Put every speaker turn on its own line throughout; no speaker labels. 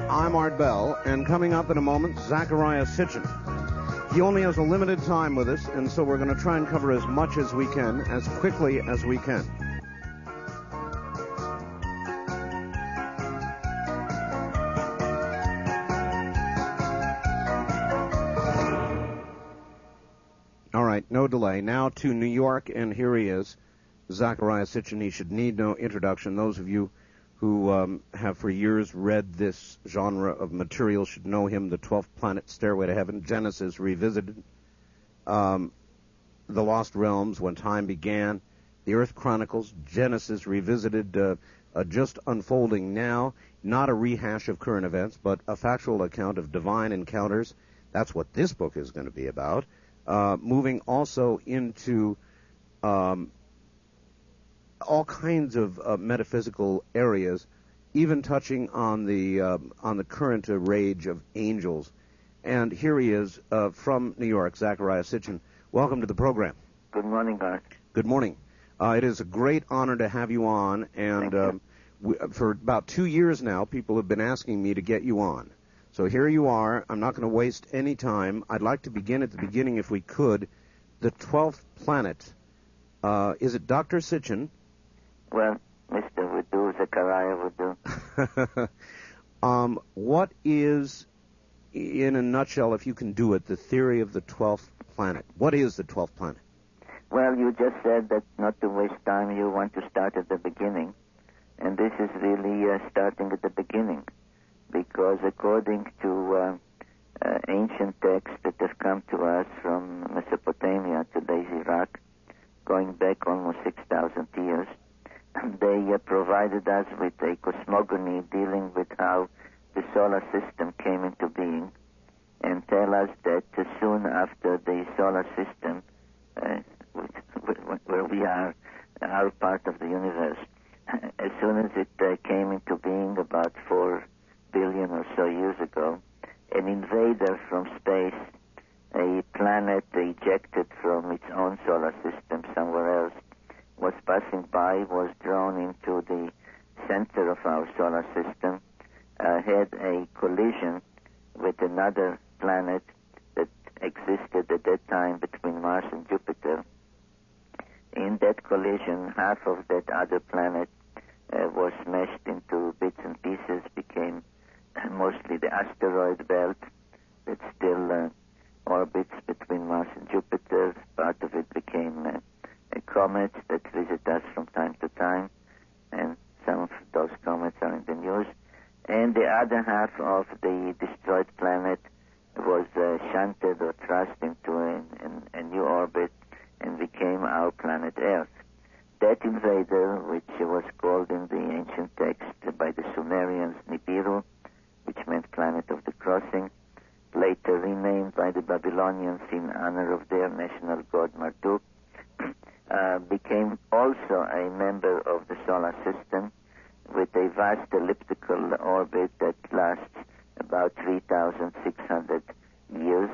I'm Art Bell, and coming up in a moment, Zecharia Sitchin. He only has a limited time with us, and so we're going to try and cover as much as we can, as quickly as we can. All right, no delay. Now to New York, and here he is, Zecharia Sitchin. He should need no introduction. Those of you who have for years read this genre of material should know him. The 12th Planet, Stairway to Heaven, Genesis Revisited, The Lost Realms, When Time Began, The Earth Chronicles, Genesis Revisited, just unfolding now, not a rehash of current events, but a factual account of divine encounters. That's what this book is going to be about. Moving also into all kinds of metaphysical areas, even touching on the current rage of angels. And here he is from New York, Zecharia Sitchin. Welcome to the program.
Good morning, Art.
Good morning. It is a great honor to have you on, and for about 2 years now, people have been asking me to get you on. So here you are. I'm not going to waste any time. I'd like to begin at the beginning, if we could. The 12th planet. Is it Dr. Sitchin?
Well, Mr. would do, Zecharia would do.
What is, in a nutshell, if you can do it, the theory of the 12th planet? What is the 12th planet?
Well, you just said that not to waste time, you want to start at the beginning. And this is really starting at the beginning. Because according to ancient texts that have come to us from Mesopotamia, today's Iraq, going back almost 6,000 years, they provided us with a cosmogony dealing with how the solar system came into being, and tell us that soon after the solar system, where we are, our part of the universe, as soon as it came into being about 4 billion or so years ago, an invader from space, a planet ejected from its own solar system somewhere else, was passing by, was drawn into the center of our solar system, had a collision with another planet that existed at that time between Mars and Jupiter. In that collision, half of that other planet was smashed into bits and pieces, became mostly the asteroid belt that still orbits between Mars and Jupiter. Part of it became comets that visit us from time to time, and some of those comets are in the news. And the other half of the destroyed planet was shunted or thrust into a new orbit and became our planet Earth. That invader, which was called in the ancient text by the Sumerians Nibiru, which meant planet of the crossing, later renamed by the Babylonians in honor of their national god Marduk, became also a member of the solar system with a vast elliptical orbit that lasts about 3,600 years,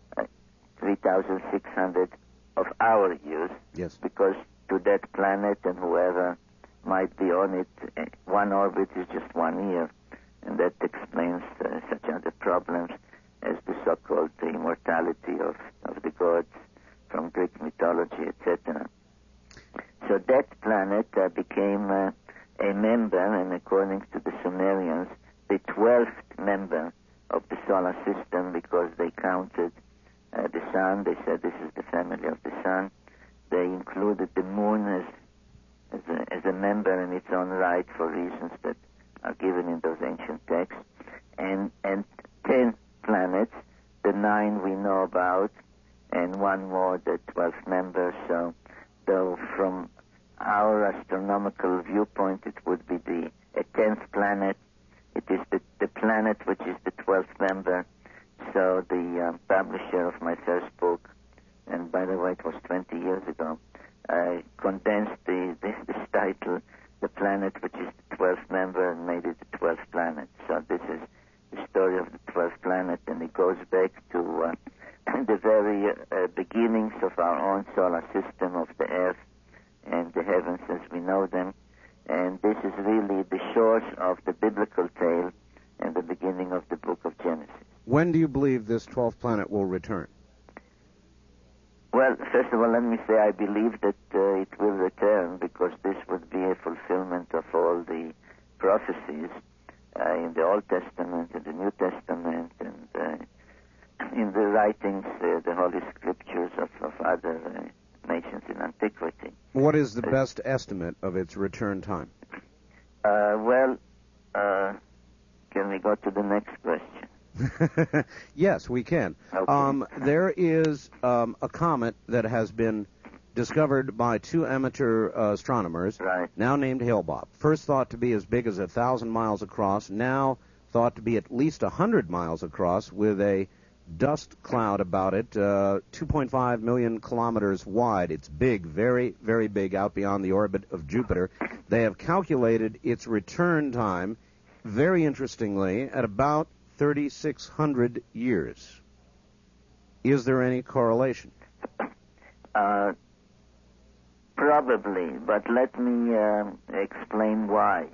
3,600 of our years,
yes,
because to that planet and whoever might be on it, one orbit is just 1 year, and that explains such other problems as the so-called immortality of the gods from Greek mythology, etc. So that planet became a member, and according to the Sumerians, the 12th member of the solar system, because they counted the sun. They said this is the family of the sun. They included the moon as a member in its own right for reasons that are given in those ancient texts. And 10 planets, the 9 we know about, and one more, the 12th member. So, though from our astronomical viewpoint it would be a 10th planet, it is the planet which is the 12th member. So the publisher of my first book, and by the way it was 20 years ago, condensed this title, The Planet Which is the 12th Member, and made it the 12th planet. So this is the story of the 12th planet, and it goes back to the very beginnings of our own solar system, of the Earth and the heavens as we know them. And this is really the source of the biblical tale and the beginning
When do you believe this 12th planet will return?
Well, first of all, let me say I believe that it will return because this would be a fulfillment of all the prophecies in the Old Testament, in the New Testament, and in the writings, the Holy Scriptures of other nations in antiquity.
What is the best estimate of its return time?
Can we go to the next question?
Yes, we can.
Okay.
There is a comet that has been discovered by two amateur astronomers,
Right.
now named Hale-Bopp. First thought to be as big as 1,000 miles across, now thought to be at least 100 miles across, with a dust cloud about it, 2.5 million kilometers wide. It's big, very, very big, out beyond the orbit of Jupiter. They have calculated its return time, very interestingly, at about 3,600 years. Is there any correlation?
Probably, but let me explain why.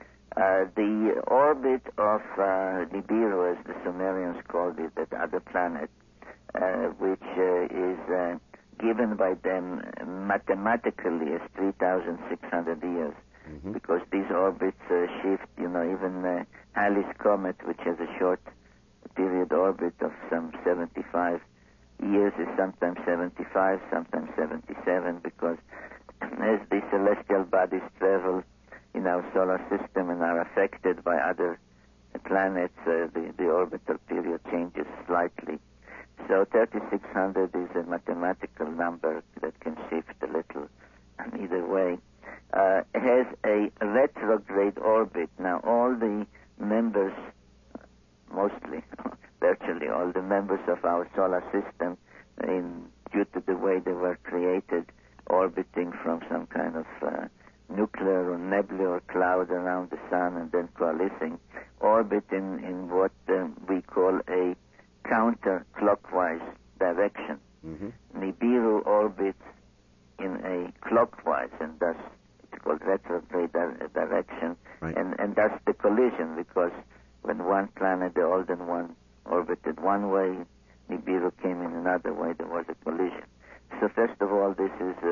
The orbit of Nibiru, as the Sumerians called it, that other planet, which is given by them mathematically as 3,600 years, because these orbits shift, even Halley's Comet, which has a short period orbit of some 75 years, is sometimes 75, sometimes 77, because as the celestial bodies travel in our solar system and are affected by other planets, the orbital period changes slightly. So 3,600 is a mathematical number that can shift a little either way. Has a retrograde orbit. Now, all the members, mostly, virtually all the members of our solar system, due to the way they were created, orbiting from some kind of nuclear or nebular cloud around the sun and then coalescing, orbit in what we call a counterclockwise direction. Nibiru orbits in a clockwise, and thus it's called retrograde direction,
right.
and that's the collision, because when one planet, the older one, orbited one way, Nibiru came in another way, there was a collision. So first of all, this is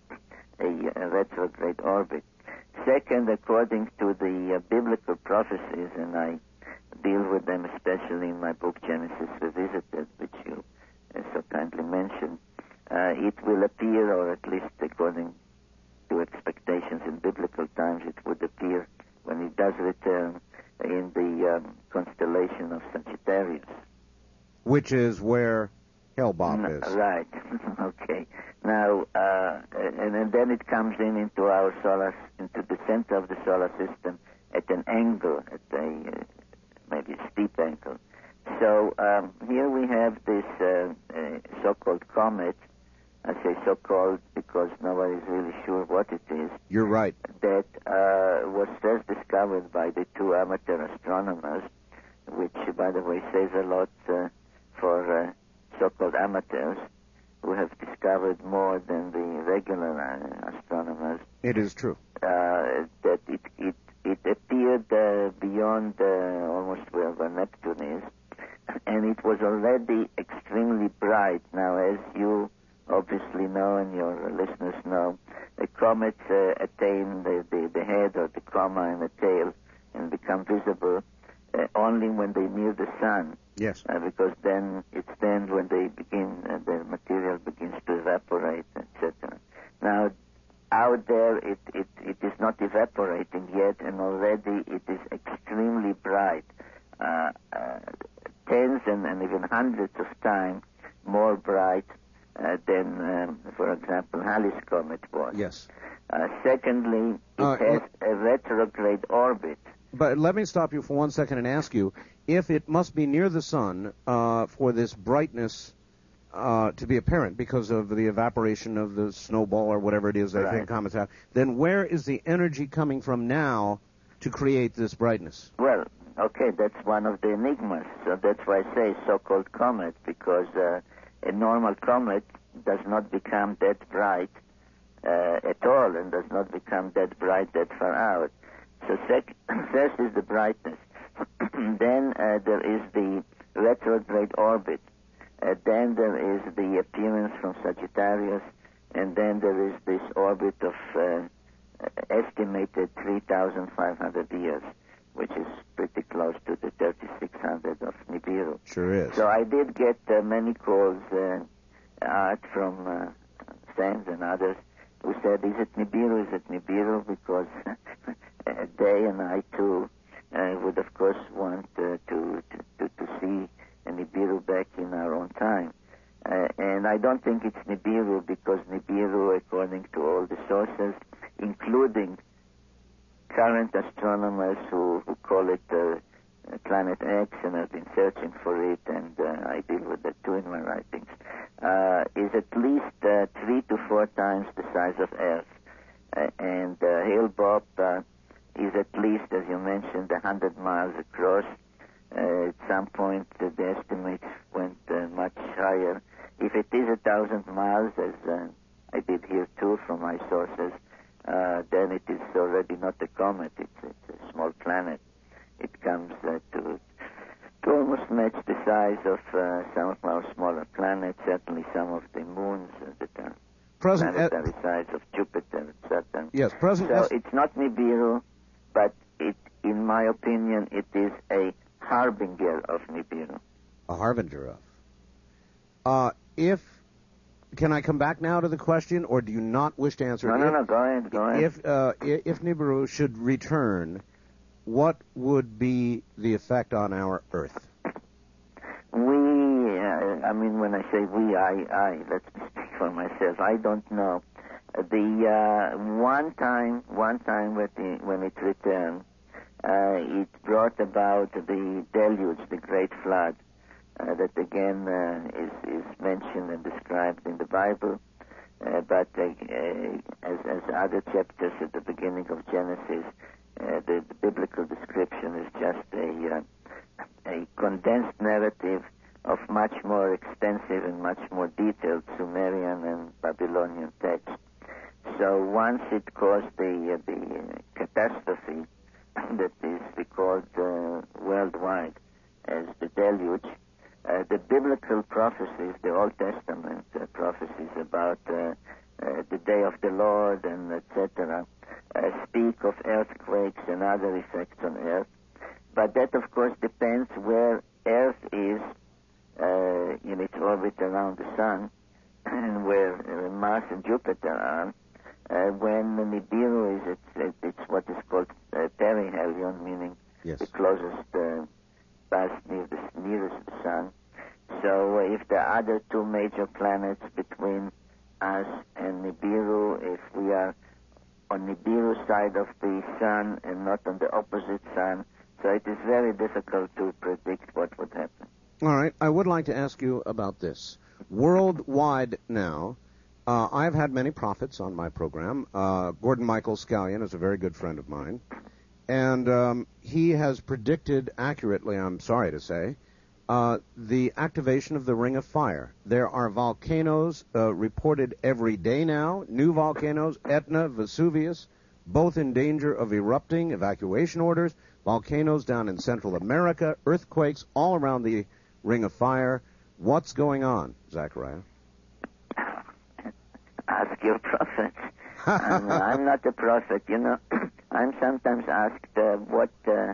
a retrograde orbit. Second, according to the biblical prophecies, and I deal with them especially in my book Genesis Revisited, which you so kindly mentioned, it will appear, or at least according to expectations in biblical times, it would appear when it does return in the constellation of Sagittarius.
Which is where Hale-Bopp is.
Right. Okay. Now, and then it comes into our into the center of the solar system at an angle, at a maybe a steep angle. So here we have this so-called comet. I say so-called because nobody's really sure what it is.
You're right.
That was first discovered by the two amateur astronomers, which, by the way, says a lot for so-called amateurs who have discovered more than the regular astronomers.
It is true.
That it appeared beyond almost where Neptune is, and it was already extremely bright. Now, as you obviously know and your listeners know, comets attain the head or the coma and the tail and become visible only when they near the sun.
Yes.
Because then it's then when they begin, the material begins to evaporate, etc. Now, out there, it is not evaporating yet, and already it is extremely bright, tens and even hundreds of times more bright than, for example, Halley's Comet was.
Yes.
Secondly, it has a retrograde orbit.
But let me stop you for 1 second and ask you, if it must be near the sun for this brightness to be apparent because of the evaporation of the snowball or whatever it is they think comets have, then where is the energy coming from now to create this brightness?
Well, okay, that's one of the enigmas. So that's why I say so-called comet, because a normal comet does not become that bright at all and does not become that bright that far out. So first is the brightness. Then there is the retrograde orbit. Then there is the appearance from Sagittarius, and then there is this orbit of estimated 3,500 years, which is pretty close to the 3,600 of Nibiru.
Sure is.
So I did get many calls out from friends and others who said, is it Nibiru, is it Nibiru? Because they and I, too, would, of course, want to see Nibiru back in our own time. And I don't think it's Nibiru because Nibiru, according to all the sources, including current astronomers who call it Planet X and have been searching for it, and I deal with that too in my writings, is at least 3 to 4 times the size of Earth. And Hale-Bopp is at least, as you mentioned, 100 miles across. At some point, the estimates went much higher. If it is 1,000 miles, as I did hear too from my sources, then it is already not a comet. It's a small planet. It comes to almost match the size of some of our smaller planets, certainly some of the moons that are planetary size of Jupiter and Saturn.
Yes,
So it's not Nibiru, but in my opinion, it is a harbinger of Nibiru.
A harbinger of. Can I come back now to the question, or do you not wish to answer it?
No, go ahead.
If Nibiru should return, what would be the effect on our Earth?
When I say we, I let me speak for myself. I don't know. The one time when it returned, it brought about the deluge, the great flood, that again is mentioned and described in the Bible. But as other chapters at the beginning of Genesis, the biblical description is just a condensed narrative of much more extensive and much more detailed Sumerian and Babylonian text. So once it caused the catastrophe that is recorded worldwide as the deluge, the biblical prophecies, the Old Testament prophecies about the day of the Lord and etc., speak of earthquakes and other effects on Earth. But that, of course, depends where Earth is in its orbit around the Sun and where Mars and Jupiter are. When Nibiru is it's what is called perihelion, meaning
yes,
the closest pass nearest the Sun. So if the other two major planets between us and Nibiru, if we are on Nibiru side of the Sun and not on the opposite Sun, so it is very difficult to predict what would happen.
All right. I would like to ask you about this. Worldwide now, I've had many prophets on my program. Gordon Michael Scallion is a very good friend of mine. And he has predicted accurately, I'm sorry to say, the activation of the Ring of Fire. There are volcanoes reported every day now, new volcanoes, Etna, Vesuvius, both in danger of erupting, evacuation orders, volcanoes down in Central America, earthquakes all around the Ring of Fire. What's going on, Zachariah?
Ask your prophet. I'm not a prophet, I'm sometimes asked what,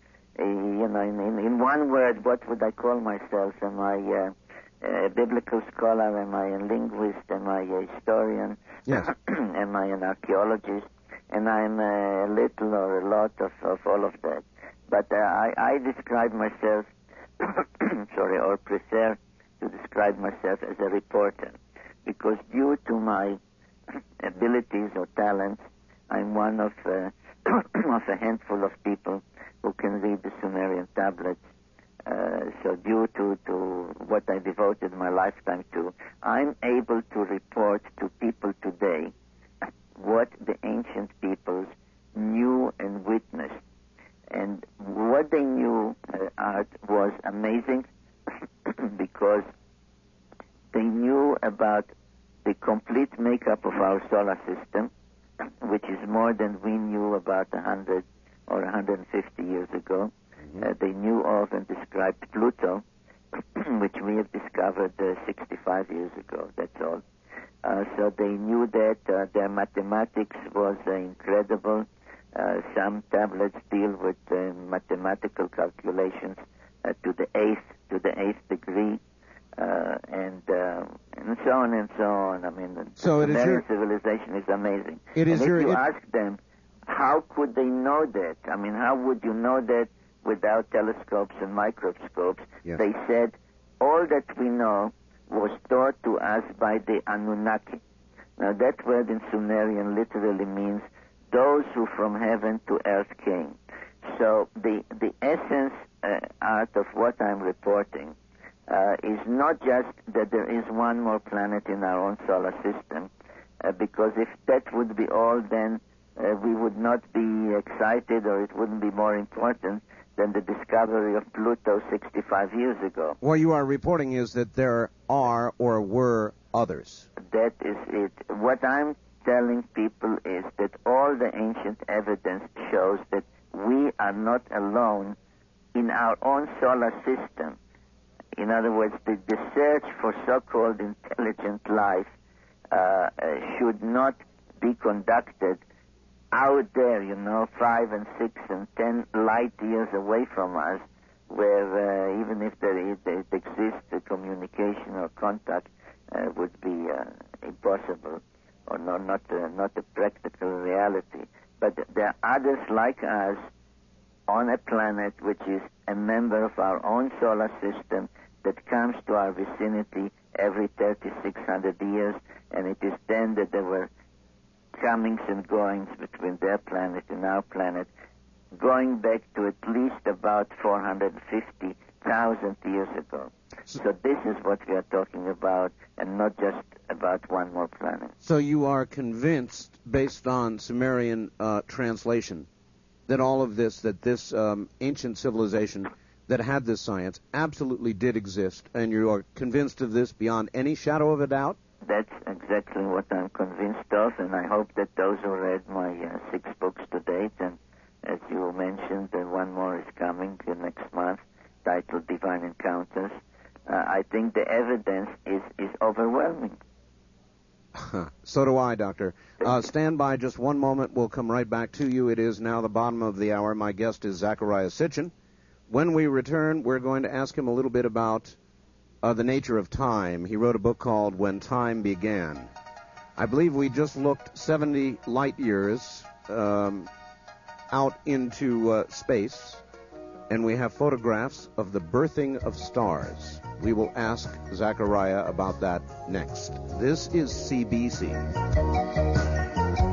in one word, what would I call myself? Am I a biblical scholar? Am I a linguist? Am I a historian?
Yes.
Am I an archaeologist? And I'm a little or a lot of all of that. But I describe myself, or prefer to describe myself as a reporter, because due to my abilities or talents, I'm one of a handful of people who can read the Sumerian tablets. So due to what I devoted my lifetime to, I'm able to report to people today what the ancient peoples knew and witnessed. And what they knew was amazing because they knew about the complete makeup of our solar system, which is more than we knew about 100 or 150 years ago. They knew of and described Pluto, which we have discovered 65 years ago. That's all. So they knew that their mathematics was incredible. Some tablets deal with mathematical calculations to the eighth degree, and so on and so on. I mean, the Sumerian civilization is amazing. If you ask them, how could they know that? I mean, how would you know that without telescopes and microscopes?
Yes.
They said, all that we know was taught to us by the Anunnaki. Now, that word in Sumerian literally means those who from heaven to earth came. So the essence out of what I'm reporting is not just that there is one more planet in our own solar system, because if that would be all, then we would not be excited, or it wouldn't be more important than the discovery of Pluto 65 years ago.
What you are reporting is that there are or were others.
That is it. What I'm telling people is that all the ancient evidence shows that we are not alone in our own solar system. In other words, the search for so-called intelligent life should not be conducted out there, 5 and 6 and 10 light years away from us, where even if there exists a communication or contact, would be impossible, or not a practical reality. But there are others like us on a planet which is a member of our own solar system that comes to our vicinity every 3,600 years, and it is then that there were comings and goings between their planet and our planet, going back to at least about 450,000 years ago. So this is what we are talking about, and not just about one more planet.
So you are convinced, based on Sumerian translation, that all of this, that this ancient civilization that had this science absolutely did exist, and you are convinced of this beyond any shadow of a doubt?
That's exactly what I'm convinced of, and I hope that those who read my 6 books to date, and as you mentioned, one more is coming next month, titled Divine Encounters, I think the evidence is overwhelming.
So do I, Doctor. Stand by just one moment. We'll come right back to you. It is now the bottom of the hour. My guest is Zecharia Sitchin. When we return, we're going to ask him a little bit about the nature of time. He wrote a book called When Time Began. I believe we just looked 70 light years out into space, and we have photographs of the birthing of stars. We will ask Zecharia about that next. This is CBC.